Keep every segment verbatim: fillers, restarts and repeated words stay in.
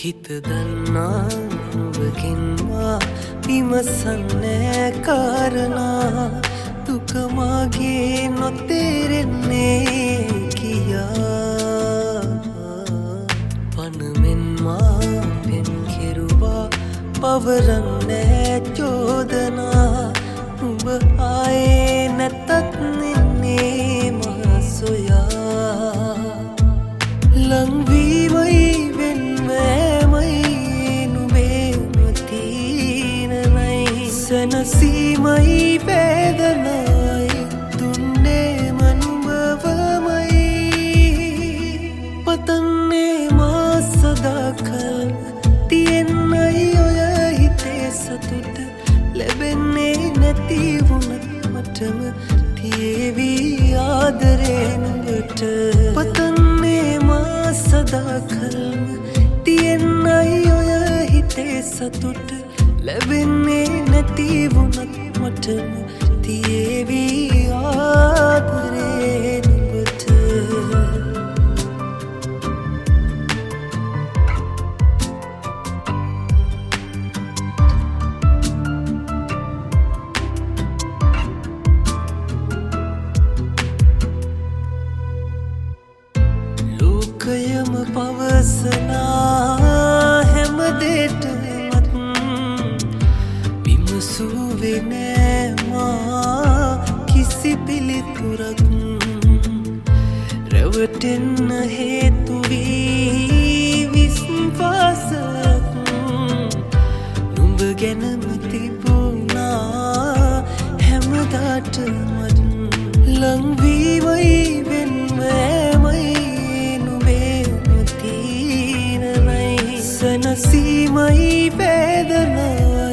හිත දන්නා නුඹකින්වා විමසන්නේ කාරණා දුක මාගේ නොතේරෙන්නේ කියා පනමෙන් මා පෙන් කෙරුවා පවරන්නේ චෝදනා නුඹ ආයේ නැතත් නින්නේ මා සොයා ලංවීමයි සනසීමයි වේදනයි දුන්නේ මනුඹවමයි පතන්නේ මා සදාකල් තියෙන්නයි ඔය හිතේ සතුට ලැබෙන්නේ නැති වුණත් මටම තියේවි ආදරේ නුඹට පතන්නේ මා සදාකල්ම තියෙන්නයි ඔය හිතේ සතුට ලැබෙන්නේ නැති වුණත් මටම තියේවි ආදරේ නුඹට ලෝකයම පවසනා හැම දෙයකටම සුවේ නෑ මා කිසි පිළිතුරක් රැවටෙන්න හේතු වී විශ්වාසයක් නුඹ ගැනම තිබුණා හැමදාටම ලංවීමයි වෙන්වෑමයි නුඹේම තීරණයි සනසීමයි වේදනයි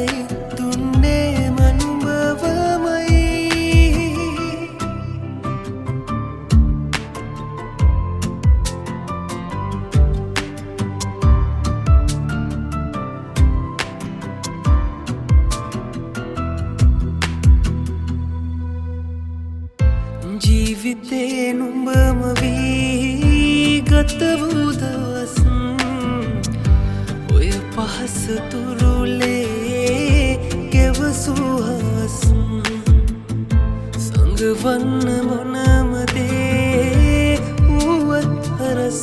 ජීවිතේ නුඹම වී ගත වූ දවස් ඔය පහස තුරුලේ ගෙවසූ හවස් සංගවන්න මොනම දේ වුවත් හරස්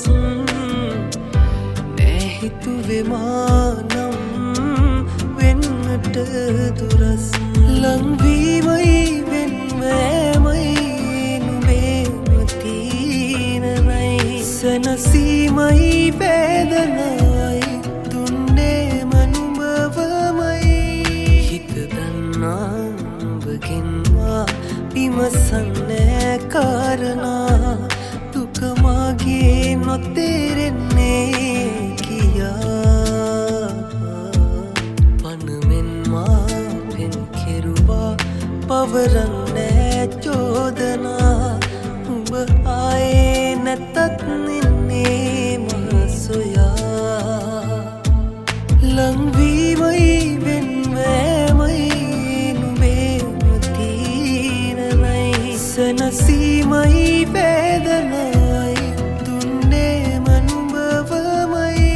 නෑ හිතුවේ මා නම් වෙන්නට දුරස් ලංවීමයි වෙන්වෑමයි සනසීමයි වේදනයි දුන්නේ මනුඹවමයි හිත දන්නා නුඹකින්වා විමසන්නේ කාරණා දුක මාගේ නොතේරෙන්නේ කියා පනමෙන් මා පෙන් කෙරුවා පවරන්නේ චෝදනා නුඹ ආයේ නැතත් නින්නේ මා සොයා ලංවීමයි වෙන්වෑමයි නුඹේම තීරණයි සනසීමයි වේදනයි දුන්නේ මනුඹවමයි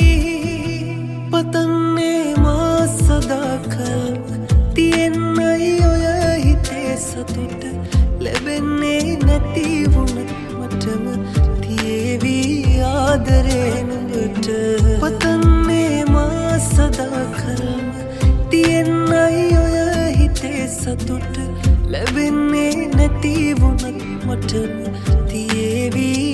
පතන්නේ මා සදාකල් තියෙන්නයි ඔය හිතේ සතුට ලැබෙන්නේ නැති වුණත් මටම තියේවි ආදරේ නුඹට පතන්නේ මා සදාකල්ම තියෙන්නයි ඔය හිතේ සතුට ලැබෙන්නේ නැති වුණත් මටම තියේවි